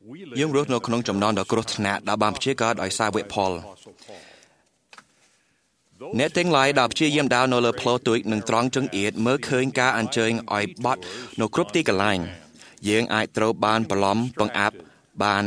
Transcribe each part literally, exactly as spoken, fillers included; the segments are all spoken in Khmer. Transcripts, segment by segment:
យើងរស់នៅក្នុងចំណោមដ៏គ្រោះថ្នាក់ដែលបានព្យាករដោយសាវកផលអ្នកទាំងឡាយដែលព្យាយាមដើរនៅលើផ្លូវទូចនិងត្រង់ចង្អៀតមើលឃើញការអញ្ជើញឲ្យបត់នៅគ្រប់ទីកន្លែងយើងអាចត្រូវបានបន្លំបង្អាប់បាន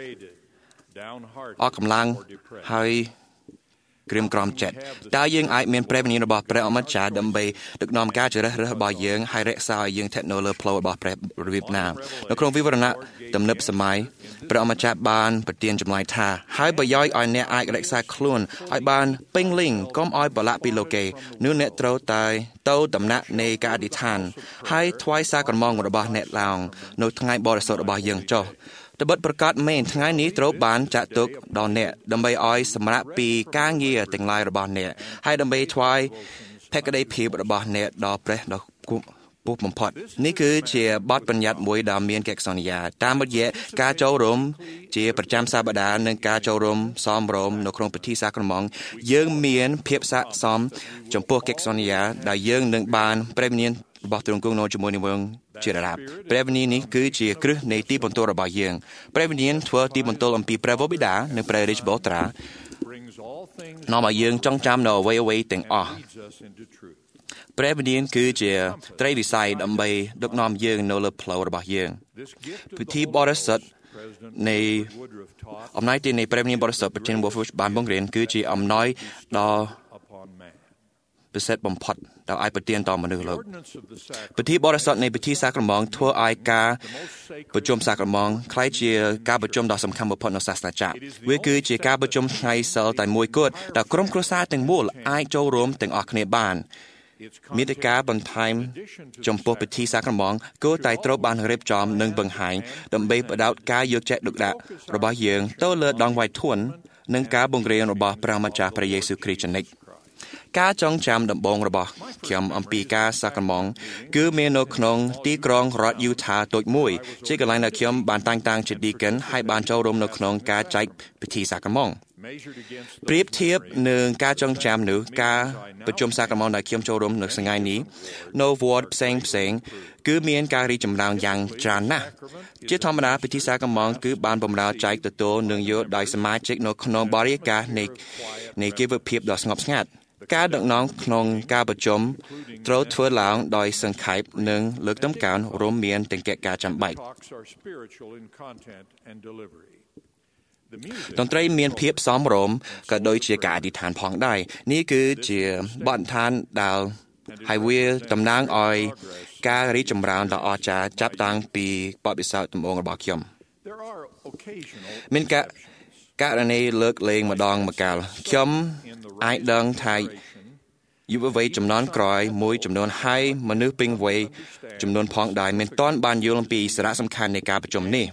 អស់កម្លាំងហើយក្រៀមក្រំចិត្តតើយើងអាចមានព្រះវិញ្ញាណរបស់ព្រះអម្ចាស់ដើម្បីដឹកនាំការជ្រើសរើសរបស់យើងហើយរក្សាឲ្យយើងស្ថិតនៅលើផ្លូវរបស់ព្រះរបៀបណានៅក្នុងវិវរណៈទំនើបសម័យព្រះអម្ចាស់បានប្រទានចម្លើយថាហើយបើយកឲ្យអ្នកអាចរក្សាខ្លួនឲ្យបានពេញលេញកុំឲ្យប្រឡាក់ពីលោកគេនោះអ្នកត្រូវតែទៅដំណាក់នៃការអធិដ្ឋានហើយថ្វាយសារក្រមងរបស់អ្នកឡើងនៅថ្ងៃបរិសុទ្ធរបស់យើងចុះត្បិតប្រកាសមែនថ្ងៃនេះត្រូវបានចាក់ទុកដល់អ្នកដើម្បីឲ្យសម្រាប់ពីការងារទាំងឡាយរបស់អ្នកហើយដើម្បីថ្វាយភក្តីភាពរបស់អ្នកដល់ព្រះដ៏ពុះបំផុតនេះគឺជាបទបញ្ញត្តិមួយដែលមានកិច្ចសន្យាតាមរយៈការចូលរួមជាប្រចាំសប្តាហ៍និងការចូលរួមសមរម្យនៅក្នុងពិធីសាក្រមង្គលយើងមានភាពស័ក្តិសមចំពោះកិច្ចសន្យាដែលយើងនឹងបានព្រះវិញ្ញាណរបស់ទ្រង់គង់នៅជាមួយនឹងយើងជារដាប់ព្រះវិញ្ញាណនេះគឺជាគ្រឹះនៃទីបន្ទាល់របស់យើងព្រះវិញ្ញាណធ្វើទីបន្ទាល់អំពីព្រះវរបិតានិងព្រះរាជបុត្រានាំឲ្យយើងចងចាំនៅអ្វីអ្វីទាំងអស់ព្រះវិញ្ញាណគឺជាត្រីវិស័យដើម្បីដឹកនាំយើងនៅលើផ្លូវរបស់យើងពិធីបរិសុទ្ធនៃអំណាចនៃព្រះវិញ្ញាណបរិសុទ្ធប្រធាន Wolf បានបង្រៀនគឺជាអំណោយដ៏ពិសេសបំផុតដែលអាចប្រទានដល់មនុស្សលោកពិធីបរិសុទ្ធនៃពិធីសាក្រមង្គលធ្វើឲ្យការប្រជុំសាក្រមង្គលคล้ายជាការប្រជុំដ៏សំខាន់បំផុតនៅសាសនាចាស់វាគឺជាការប្រជុំថ្ងៃសិលតែមួយគត់ដែលក្រុមគ្រួសារទាំងមូលអាចចូលរួមទាំងអស់គ្នាបានមាតិកាបន្ថែមចំពោះពិធីសាក្រមង្គលគួរតែត្រូវបានរៀបចំនិងបង្ហាញដើម្បីបដោតការយកចិត្តទុកដាក់របស់យើងទៅលើដងវាយធួននិងការបង្រៀនរបស់ព្រះម្ចាស់ព្រះយេស៊ូវគ្រីស្ទជានិច្ចការចងចាំដំបូងរបស់ខ្ញុំអំពីការសាក្រមង្គលគឺមាននៅក្នុងទីក្រុងរដ្ឋយូថាតូចមួយជាកន្លែងដែលខ្ញុំបានតាំងតាំងជា Deacon ហើយបានចូលរួមនៅក្នុងការចែកពិធីសាក្រមង្គលប្រៀបធៀបនឹងការចងចាំនោះការប្រជុំសាក្រមង្គលដែលខ្ញុំចូលរួមនៅថ្ងៃនេះនៅវត្តផ្សេងផ្សេងគឺមានការរីកចម្រើនយ៉ាងច្រើនណាស់ជាធម្មតាពិធីសាក្រមង្គលគឺបានបម្រើចែកទទួលនិងយកដោយសមាជិកនៅក្នុងបរិយាកាសនៃនៃជីវភាពដ៏ស្ងប់ស្ងាត់ការដឹកនាំក្នុងការប្រជុំត្រូវធ្វើឡើងដោយសង្ខេបនិងលើកតម្កើងរួមមានទាំងកិច្ចការចាំបាច់តន្ត្រីមានភាពសមរម្យក៏ដូចជាការអធិដ្ឋានផងដែរនេះគឺជាបទដ្ឋានដែលហើយវាតំណាងឲ្យការរីកចម្រើនដ៏អស្ចារ្យចាប់តាំងពីបទពិសោធន៍ដំបូងរបស់ខ្ញុំមានការករណីលើកលែងម្ដងម្កាលខ្ញុំអាចដឹងថាយុវវ័យចំនួនក្រោយមួយចំនួនហើយមនុស្សពេញវ័យចំនួនផងដែរមិនទាន់បានយល់អំពីសារៈសំខាន់នៃការប្រជុំនេះ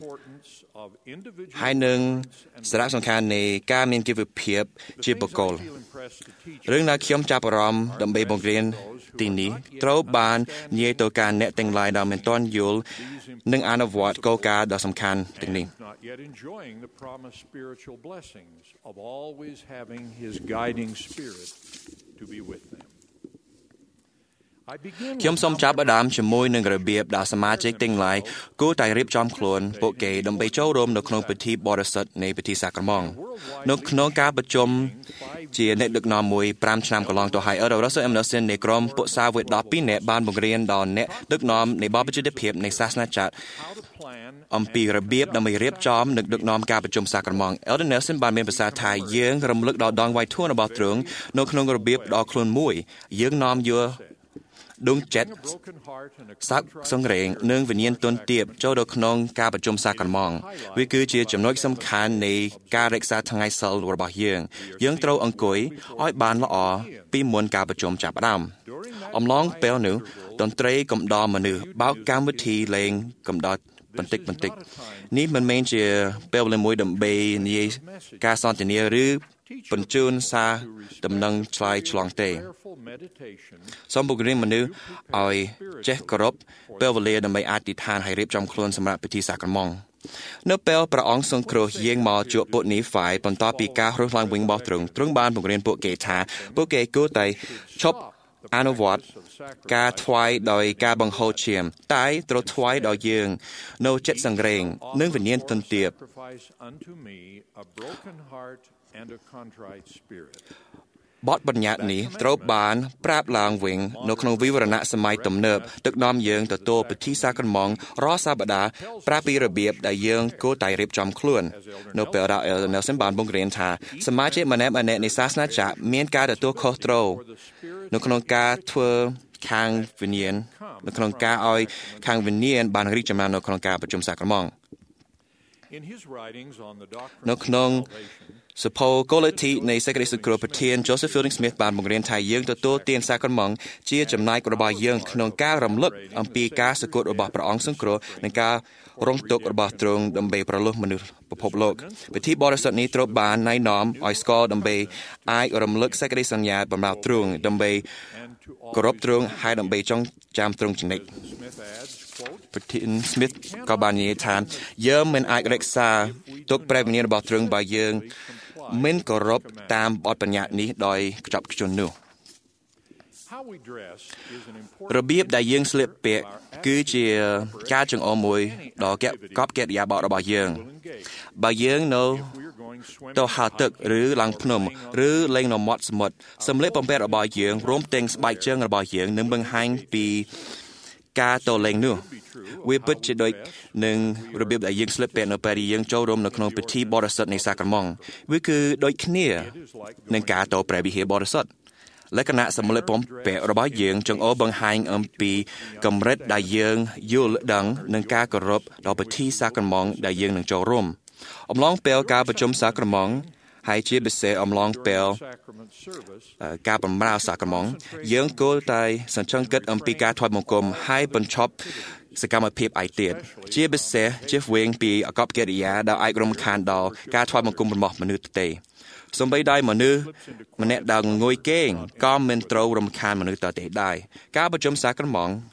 ហើយនឹងសារៈសំខាន់នៃការមានជីវភាពជាបុគ្គលរឿងដែលខ្ញុំចាប់អារម្មណ៍ដើម្បីបង្រៀនទីនេះត្រូវបាននិយាយទៅកាន់អ្នកទាំងឡាយដែលមិនទាន់យល់និងអនុវត្តគោលការណ៍ដ៏សំខាន់ទាំងនេះខ្ញុំសូមចាប់ផ្ដើមជាមួយនឹងរបៀបដែលសមាជិកទាំងឡាយគួរតែរៀបចំខ្លួនពួកគេដើម្បីចូលរួមនៅក្នុងពិធីបរិសុទ្ធនៃពិធីសាក្រមង្គលនៅក្នុងការប្រជុំជាអ្នកដឹកនាំមួយប្រាំឆ្នាំកន្លងទៅហើយអឺរ៉ូរ៉ាសអេមណូសិននៃក្រុមពួកសាវកដប់ពីរនាក់បានបង្រៀនដល់អ្នកដឹកនាំនៃបបជិតភាពនៃសាសនាចាត់អំពីរបៀបដើម្បីរៀបចំនិងដឹកនាំការប្រជុំសាក្រមង្គល Elder Nelson បានមានប្រសាសន៍ថាយើងរំលឹកដល់ដងវាយធួនរបស់ទ្រង់នៅក្នុងរបៀបដ៏ខ្លួនមួយយើងនាំយកដួងចិត្តស័ក្តិសង្រេងនិងវិញ្ញាណទន់ទាបចូលទៅក្នុងការប្រជុំសាក្រមង្គលវាគឺជាចំណុចសំខាន់នៃការរក្សាថ្ងៃសិលរបស់យើងយើងត្រូវអង្គុយឲ្យបានល្អពីមុនការប្រជុំចាប់ផ្ដើមអំឡុងពេលនោះតន្ត្រីកំដរមនុស្សបើកកម្មវិធីលេងកំដរបន្តិចបន្តិចនេះមិនមែនជាពេលវេលាមួយដើម្បីនិយាយការសន្ទនាឬបញ្ជូនសារដំណឹងឆ្លើយឆ្លងទេសូមបង្រៀនមនុស្សឲ្យចេះគោរពពេលវេលាដើម្បីអធិដ្ឋានហើយរៀបចំខ្លួនសម្រាប់ពិធីសាក្រមង្គលនៅពេលព្រះអង្គសង្គ្រោះយាងមកជួបពួកនីហ្វាយបន្ទាប់ពីការរស់ឡើងវិញរបស់ទ្រង់ទ្រង់បានបង្រៀនពួកគេថាពួកគេគួរតែឈប់អនុវត្តការថ្វាយដោយការបង្ហូរឈាមតែត្រូវថ្វាយដោយយើងនៅចិត្តសង្រេងនិងវិញ្ញាណទន្ទាបបទបញ្ញត្តិនេះត្រូវបានប្រាប់ឡើងវិញនៅក្នុងវិវរណៈសម័យទំនើបទឹកនាំយើងទទួលពិធីសាក្រមង់រាល់សប្តាហ៍ប្រាប់ពីរបៀបដែលយើងគួរតែរៀបចំខ្លួននៅពេលដែល Elder Nelson បានបង្រៀនថាសមាជិកម្នាក់ៗនៃសាសនាចាស់មានការទទួលខុសត្រូវនៅក្នុងការធ្វើខាងវិញ្ញាណនៅក្នុងការឲ្យខាងវិញ្ញាណបានរីកចម្រើននៅក្នុងការប្រជុំសាក្រមង់នៅក្នុងសភៅគោលលទ្ធិនៃសេចក្តីសង្គ្រោះប្រធាន Joseph Fielding Smith បានបង្រៀនថាយើងទទួលទានសាក្រមង់ជាចំណែករបស់យើងក្នុងការរំលឹកអំពីការសគត់របស់ព្រះអង្គសង្គ្រោះនិងការរងទុក្ខរបស់ទ្រង់ដើម្បីប្រលុះមនុស្សពិភពលោកពិធីបរិសុទ្ធនេះត្រូវបានណែនាំឲ្យស្គាល់ដើម្បីអាចរំលឹកសេចក្តីសន្យាបម្រើទ្រង់ដើម្បីគោរពទ្រង់ហើយដើម្បីចងចាំទ្រង់ជានិច្ចប្រធាន Smith ក៏បាននិយាយថាយើងមិនអាចរក្សាទុកព្រះវិញ្ញាណរបស់ទ្រង់បើយើងមិនគោរពតាមបទបញ្ញត្តិនេះដោយខ្ជាប់ខ្ជួននោះរបៀបដែលយើងស្លៀកពាក់គឺជាការចង្អុលមួយដ៏កប់កិរិយាបថរបស់យើងបើយើងនៅទៅហៅទឹកឬឡើងភ្នំឬលេងនៅមាត់សមុទ្រសម្លៀកបំពាក់របស់យើងរួមទាំងស្បែកជើងរបស់យើងនឹងបង្ហាញពីការទៅលេងនោះវាពិតជាដូចនឹងរបៀបដែលយើងស្លៀកពាក់នៅពេលយើងចូលរួមនៅក្នុងពិធីបរិសុទ្ធនៃសាក្រមង់វាគឺដូចគ្នានឹងការទៅព្រះវិហារបរិសុទ្ធលក្ខណៈសម្លៀកបំពាក់របស់យើងចង្អុលបង្ហាញអំពីកម្រិតដែលយើងយល់ដឹងនិងការគោរពដល់ពិធីសាក្រមង់ដែលយើងនឹងចូលរួមអំឡុងពេលការប្រជុំសាក្រមង់ហើយជាពិសេសអំឡុងពេលការបម្រើសាក្រមង់យើងគួរតែសញ្ជឹងគិតអំពីការថ្វាយបង្គំហើយបញ្ឈប់សកម្មភាពឯទៀតជាពិសេសជៀសវាងពីអកប្បកិរិយាដែលអាចរំខានដល់ការថ្វាយបង្គំរបស់មនុស្សទទេសូម្បីតែមនុស្សម្នាក់ដែលងុយគេងក៏មិនត្រូវរំខានមនុស្សដទៃដែរការប្រជុំសាក្រមង់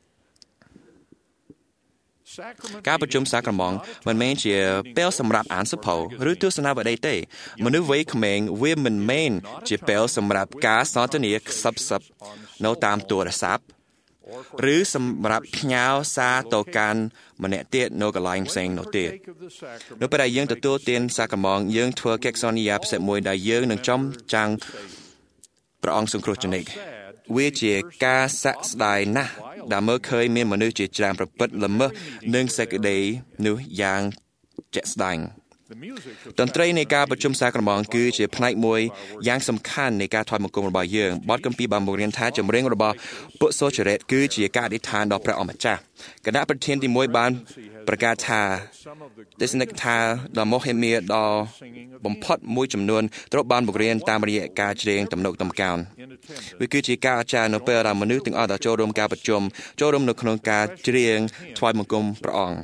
ការប្រជុំសាក្រមង់មិនមែនជាពេលសម្រាប់អានសៀវភៅឬទស្សនាវដ្តីទេមនុស្សវ័យក្មេងវាមិនមែនជាពេលសម្រាប់ការសន្ទនាខ្សឹបខ្សឹបនៅតាមទូរស័ព្ទឬសម្រាប់ផ្ញើសារទៅកាន់ម្នាក់ទៀតនៅកន្លែងផ្សេងនោះទេនៅពេលដែលយើងទទួលទានសាក្រមង់យើងធ្វើកិច្ចសន្យាពិសេសមួយដែលយើងនឹងចំចាំងព្រះអង្គសង្គ្រោះជានិច្ចវាជាការស័ក្តិស្ដាយណាស់ដែលមើលឃើញមានមនុស្សជាច្រើនប្រព្រឹត្តល្មើសនឹងសេចក្តីនោះយ៉ាងជាក់ស្ដែងតន្ត្រីនៃការប្រជុំសាក្រមង់គឺជាផ្នែកមួយយ៉ាងសំខាន់នៃការថ្វាយបង្គំរបស់យើងបទគម្ពីរបានបង្រៀនថាចម្រៀងរបស់ពុទ្ធសូចរិតគឺជាការអធិដ្ឋានដល់ព្រះអម្ចាស់គណៈប្រធានទីមួយបានប្រកាសថាទេសនិកថាដ៏មហិមាដ៏បំផុតមួយចំនួនត្រូវបានបង្រៀនតាមរយៈការច្រៀងទំនុកទំកោនវាគឺជាការអាចារ្យនៅពេលដែលមនុស្សទាំងអស់ដែលចូលរួមការប្រជុំចូលរួមនៅក្នុងការច្រៀងថ្វាយបង្គំព្រះអង្គ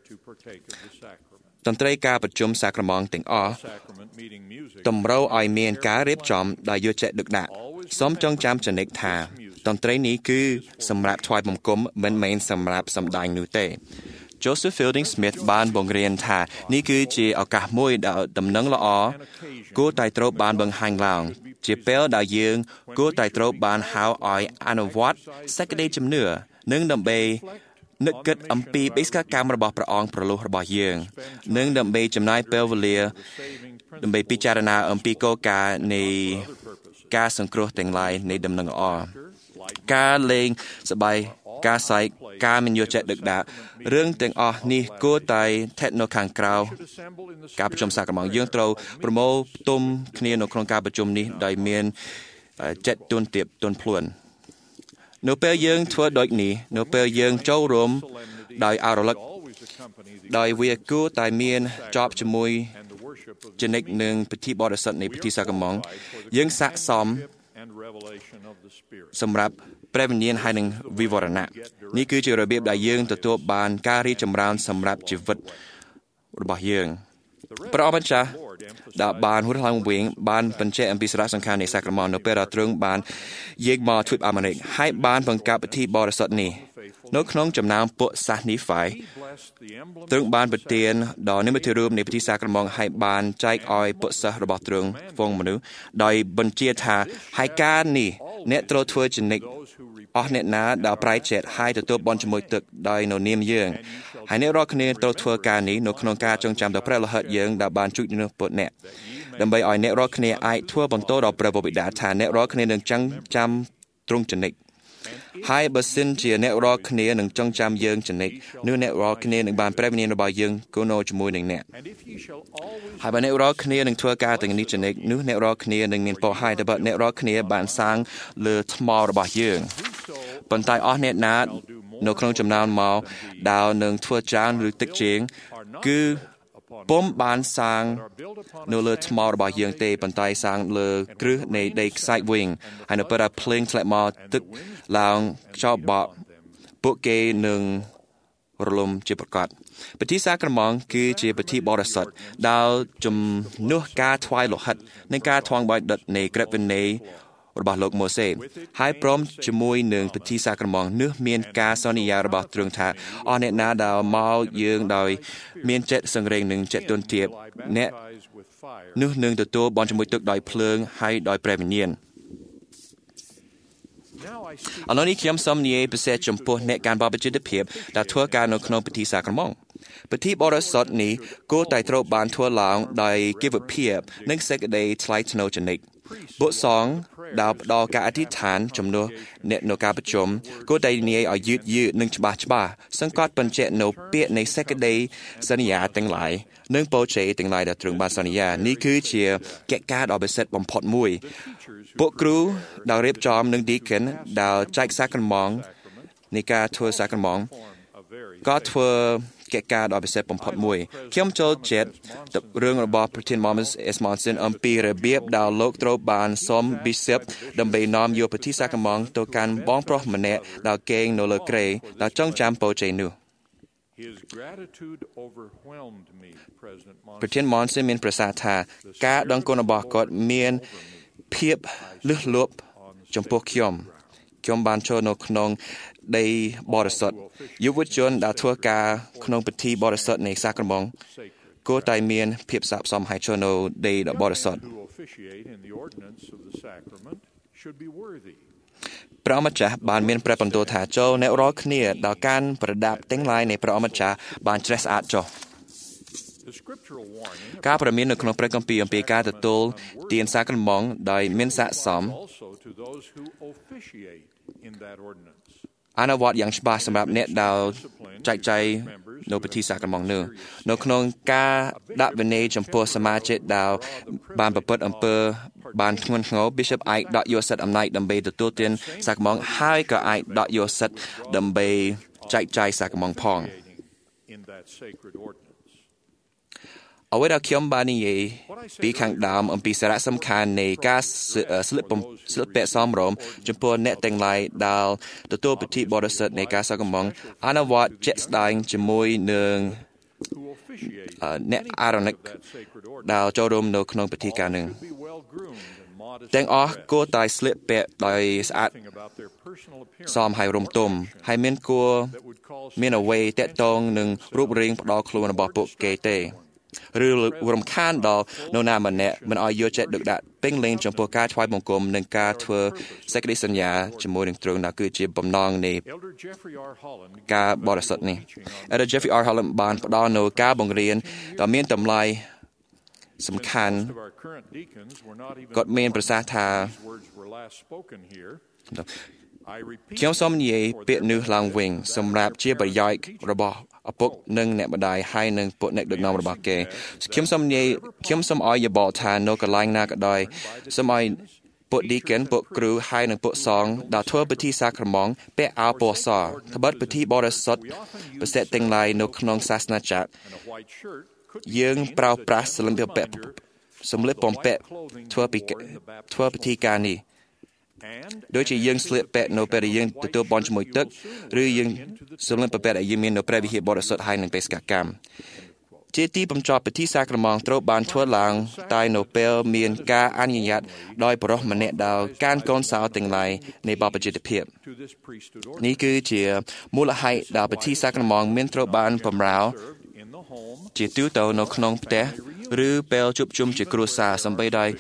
តន្ត្រីការប្រជុំសាក្រមង់ទាំងអស់តម្រូវឲ្យមានការរៀបចំដោយយកចិត្តទុកដាក់សូមចងចាំចំណេញថាតន្ត្រីនេះគឺសម្រាប់ថ្វាយបង្គំមិនមែនសម្រាប់សម្ដែងនោះទេ Joseph Fielding Smith បានបង្រៀនថានេះគឺជាឱកាសមួយដែលដំណឹងល្អគួរតែត្រូវបានបង្ហាញឡើងជាពេលដែលយើងគួរតែត្រូវបានហៅឲ្យអនុវត្តសេចក្តីជំនឿនិងដើម្បីនឹកគិតអំពីបេសកកម្មរបស់ព្រះអង្គប្រលុះរបស់យើងនិងដើម្បីចំណាយពេលវេលាដើម្បីពិចារណាអំពីគោលការណ៍នៃការសង្គ្រោះទាំងឡាយនៃដំណឹងល្អការលេងសប្បាយការសែកការមិនយកចិត្តទុកដាក់រឿងទាំងអស់នេះគួរតែស្ថិតនៅខាងក្រៅការប្រជុំសាក្រមង់យើងត្រូវប្រមូលផ្តុំគ្នានៅក្នុងការប្រជុំនេះដោយមានចិត្តទូនទាបទូនភ្លួននៅពេលយើងធ្វើដូចនេះនៅពេលយើងចូលរួមដោយអរលឹកដោយវាគួរតែមានជាប់ជាមួយជានិច្ចនឹងពិធីបរិសុទ្ធនៃពិធីសាក្រមង់យើងស័ក្តិសមសម្រាប់ព្រះវិញ្ញាណហើយនឹងវិវរណៈនេះគឺជារបៀបដែលយើងទទួលបានការរីកចម្រើនសម្រាប់ជីវិតរបស់យើងព្រះអម្ចាស់ដែលបានហួរឡើងវិញបានបញ្ជាក់អំពីសារៈសំខាន់នៃសាក្រមង់នៅពេលដែលទ្រង់បានយាងមកទ្វីបអាមេរិកហើយបានបង្កើតពិធីបរិសុទ្ធនេះនៅក្នុងចំណោមពួកសាសនីហ្វាយទ្រង់បានប្រទានដល់និមិត្តរូបនៃពិធីសាក្រមង់ហើយបានចែកឲ្យពួកសិស្សរបស់ទ្រង់ហ្វូងមនុស្សដោយបញ្ជាថាហើយការនេះអ្នកត្រូវធ្វើជានិច្ចអស់អ្នកណាដែលប្រៃចេតហើយទទួលបន់ជាមួយទឹកដោយនៅនាមយើងហើយអ្នករាល់គ្នាត្រូវធ្វើការនេះនៅក្នុងការចងចាំដល់ព្រះលិខិតយើងដែលបានជួយនៅពុទ្ធអ្នកដើម្បីឲ្យអ្នករាល់គ្នាអាចធ្វើបន្តដល់ព្រះបិតាថាអ្នករាល់គ្នានឹងចងចាំទ្រង់ចនិចហើយបើសិនជាអ្នករាល់គ្នានឹងចងចាំយើងចនិចនោះអ្នករាល់គ្នានឹងបានព្រះវិញ្ញាណរបស់យើងគង់នៅជាមួយនឹងអ្នកហើយបើអ្នករាល់គ្នានឹងធ្វើការទាំងនេះចនិចនោះអ្នករាល់គ្នានឹងមានពរហើយតែបើអ្នករាល់គ្នាបានសាងលើថ្មរបស់យើងប៉ុន្តែអស់អ្នកណានៅក្នុងចំណោមមកដែលនឹងធ្វើច្រើនឬទឹកជើងគឺពុំបានសាងនៅលើថ្មរបស់យើងទេប៉ុន្តែសាងលើគ្រឹះនៃដីខ្សាច់វិញហើយនៅពេលដែលភ្លៀងធ្លាក់មកទឹកឡើងខ្យល់បក់ពួកគេនឹងរលំជាប្រកបពិធីសាក្រមង់គឺជាពិធីបរិសុទ្ធដែលជំនួសការថ្វាយលោហិតនិងការថ្វាយបាយដិតនៃក្រឹតវិន័យរបស់លោកម៉ូសេហើយព្រមជាមួយនឹងពិធីសាក្រមង់នោះមានការសន្យារបស់ទ្រង់ថាអស់អ្នកណាដែលមកយើងដោយមានចិត្តសង្រេងនិងចិត្តទន់ទាបអ្នកនោះនឹងទទួលបន់ជាមួយទឹកដោយភ្លើងហើយដោយព្រះវិញ្ញាណឥឡូវនេះខ្ញុំសូមនិយាយពិសេសចំពោះអ្នកកាន់បព្វជិតភាពដែលធ្វើការនៅក្នុងពិធីសាក្រមង់ពិធីបរិសុទ្ធនេះគួរតែត្រូវបានធ្វើឡើងដោយកិត្តិភាពនិងសេចក្តីថ្លៃថ្នូរចនិចបុត្រសង្ឃដែលផ្ដល់ការអធិដ្ឋានជំនួសអ្នកនៅការប្រជុំគួរតែនិយាយឲ្យយឺតយឺតនិងច្បាស់ច្បាស់សង្កត់បញ្ជាក់នៅពាក្យនៃសេចក្តីសន្យាទាំងឡាយនិងពរជ័យទាំងឡាយដែលទ្រង់បានសន្យានេះគឺជាកិច្ចការដ៏ពិសិដ្ឋបំផុតមួយពួកគ្រូដែលរៀបចំនិង deacon ដែលចែកសាក្រមង់នៃការធ្វើសាក្រមង់ក៏ធ្វើកិច្ចការដ៏ពិសេសបំផុតមួយខ្ញុំចូលចិត្តរឿងរបស់ប្រធាន Thomas S. Monson អំពីរបៀបដែលលោកត្រូវបានសុំ Bishop ដើម្បីនាំយកពិធីសាក្រមង់ទៅកាន់បងប្រុសម្នាក់ដែលគេងនៅលើគ្រែដែលចងចាំពរជ័យនោះប្រធាន Monson មានប្រសាសន៍ថាការដឹងគុណរបស់គាត់មានភាពលឺះលប់ចំពោះខ្ញុំខ្ញុំបានចូលនៅក្នុងដីបរិសុទ្ធយុវជនដែលធ្វើការក្នុងពិធីបរិសុទ្ធនៃសាក្រមង់គួរតែមានភាពស័ក្តិសមហើយចូលនៅដីដ៏បរិសុទ្ធព្រះម្ចាស់បានមានព្រះបន្ទូលថាចូលអ្នករាល់គ្នាដែលកាន់ប្រដាប់ទាំងឡាយនៃព្រះម្ចាស់បានជ្រះស្អាតចុះការព្រមាននៅក្នុងព្រះគម្ពីរអំពីការទទួលទានសាក្រមង់ដោយមានស័ក្តិសមអនុវត្តយ៉ាងច្បាស់សម្រាប់អ្នកដែលចែកចាយនៅពិធីសាក្រមង់នោះនៅក្នុងការដាក់វិន័យចំពោះសមាជិកដែលបានប្រព្រឹត្តអំពើបានធ្ងន់ធ្ងរ Bishop អាចដកយកសិទ្ធិអំណាចដើម្បីទទួលទានសាក្រមង់ហើយក៏អាចដកយកសិទ្ធិដើម្បីចែកចាយសាក្រមង់ផងអ្វីដែលខ្ញុំបាននិយាយពីខាងដើមអំពីសារៈសំខាន់នៃការស្លៀកស្លៀកពាក់សមរម្យចំពោះអ្នកទាំងឡាយដែលទទួលពិធីបរិសុទ្ធនៃការសាក្រមង់អនុវត្តជាក់ស្ដែងជាមួយនឹងអ្នកអារ៉ូនិកដែលចូលរួមនៅក្នុងពិធីការនឹងទាំងអស់គួរតែស្លៀកពាក់ដោយស្អាតសមហើយរំទុំហើយមានគួរមានអ្វីតាក់ទងនឹងរូបរាងផ្ដាល់ខ្លួនរបស់ពួកគេទេឬរំខានដល់នរណាម្នាក់មិនឲ្យយកចិត្តទុកដាក់ពេញលេញចំពោះការថ្វាយបង្គំនិងការធ្វើសេចក្តីសន្យាជាមួយនឹងទ្រង់ដែលគឺជាបំណងនៃការបរិសុទ្ធនេះ Elder Jeffrey R. Holland បានផ្ដល់នូវការបង្រៀនដ៏មានតម្លៃសំខាន់គាត់មានប្រសាសន៍ថាខ្ញុំសូមនិយាយពាក្យនេះឡើងវិញសម្រាប់ជាប្រយោជន៍របស់ឪពុកនិងអ្នកម្ដាយហើយនិងពួកអ្នកដឹកនាំរបស់គេខ្ញុំសូមនិយាយខ្ញុំសូមឲ្យយោបល់ថានៅកន្លែងណាក៏ដោយសូមឲ្យពួក deacon ពួកគ្រូហើយនិងពួកសង្ឃដែលធ្វើពិធីសាក្រមង់ពាក់អាវពណ៌សត្បិតពិធីបរិសុទ្ធពិសេសទាំងឡាយនៅក្នុងសាសនាចាត់យើងប្រើប្រាស់សម្លៀកបំពាក់សម្លៀកបំពាក់ធ្វើពីធ្វើពិធីការនេះដូចជាយើងស្លៀកពាក់នៅពេលដែលយើងទទួលបន់ជាមួយទឹកឬយើងសម្លៀកបំពាក់ដែលយើងមាននៅព្រះវិហារបរិសុទ្ធហើយនឹងបេសកកម្មជាទីបញ្ចប់ពិធីសាក្រមង់ត្រូវបានធ្វើឡើងតែនៅពេលមានការអនុញ្ញាតដោយបរិសុទ្ធម្នាក់ដែលកាន់កូនសោទាំងឡាយនៃបព្វជិតភាពនេះគឺជាមូលហេតុដែលពិធីសាក្រមង់មានត្រូវបានបម្រើជាទូទៅនៅក្នុងផ្ទះឬពេលជួបជុំជាគ្រួសារសម្បីដោយ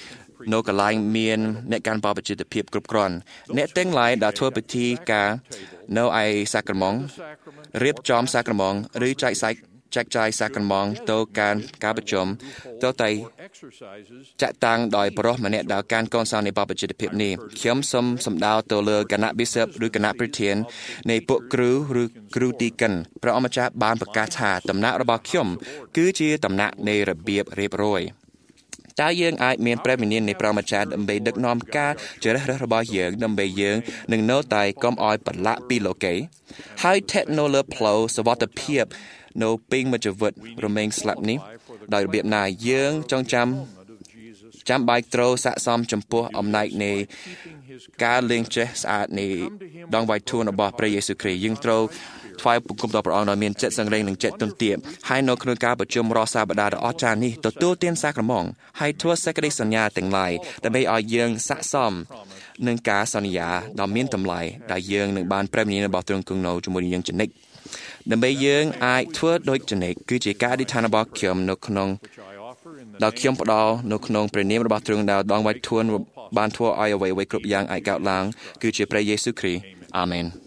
នៅកន្លែងមានអ្នកកាន់បបជិតភាពគ្រប់គ្រាន់អ្នកទាំងឡាយដែលធ្វើពិធីការនៅឯសាក្រមង់រៀបចំសាក្រមង់ឬចែកសាច់ចែកចាយសាក្រមង់ទៅការការប្រជុំទៅតែចាក់តាំងដោយបរិះម្នាក់ដែលការកូនសោនៃបបជិតភាពនេះខ្ញុំសូមសម្ដៅទៅលើគណៈ Bishop ឬគណៈប្រធាននៃពួកគ្រូឬគ្រូទីកិនព្រះអម្ចាស់បានប្រកាសថាតំណាក់របស់ខ្ញុំគឺជាតំណាក់នៃរបៀបរៀបរយតើយើងអាចមានព្រះវិញ្ញាណនៃព្រះម្ចាស់ដើម្បីដឹកនាំការជ្រើសរើសរបស់យើងដើម្បីយើងនឹងនៅតែកុំឲ្យប្រឡាក់ពីលោកីហើយ technology flow សវត្ថភាពនៅពេញមជ្ឈវិតរមែងស្លាប់នេះដោយរបៀបណាយើងចងចាំចាំបាច់ត្រូវស័ក្តិសមចំពោះអំណាចនៃការលេងចេះស្អាតនៃដងវាយធួនរបស់ព្រះយេស៊ូវគ្រីស្ទយើងត្រូវថ្វាយបង្គំដល់ព្រះអង្គដោយមានចិត្តសង្រេងនិងចិត្តទន់ទាបហើយនៅក្នុងការប្រជុំរាល់សប្តាហ៍ដ៏អស្ចារ្យនេះទទួលទានសាក្រមង់ហើយធ្វើសេចក្តីសន្យាទាំងឡាយដើម្បីឲ្យយើងស័ក្តិសមនឹងការសន្យាដ៏មានតម្លៃដែលយើងនឹងបានព្រះវិញ្ញាណរបស់ទ្រង់គង់នៅជាមួយយើងជានិច្ចដើម្បីយើងអាចធ្វើដូចជានិច្ចគឺជាការអធិដ្ឋានរបស់ខ្ញុំនៅក្នុងដែលខ្ញុំផ្ដល់នៅក្នុងព្រះនាមរបស់ទ្រង់ដែលដងវាយធួនបានធ្វើឲ្យអ្វីៗគ្រប់យ៉ាងអាចកើតឡើងគឺជាព្រះយេស៊ូវគ្រីស្ទអាមែន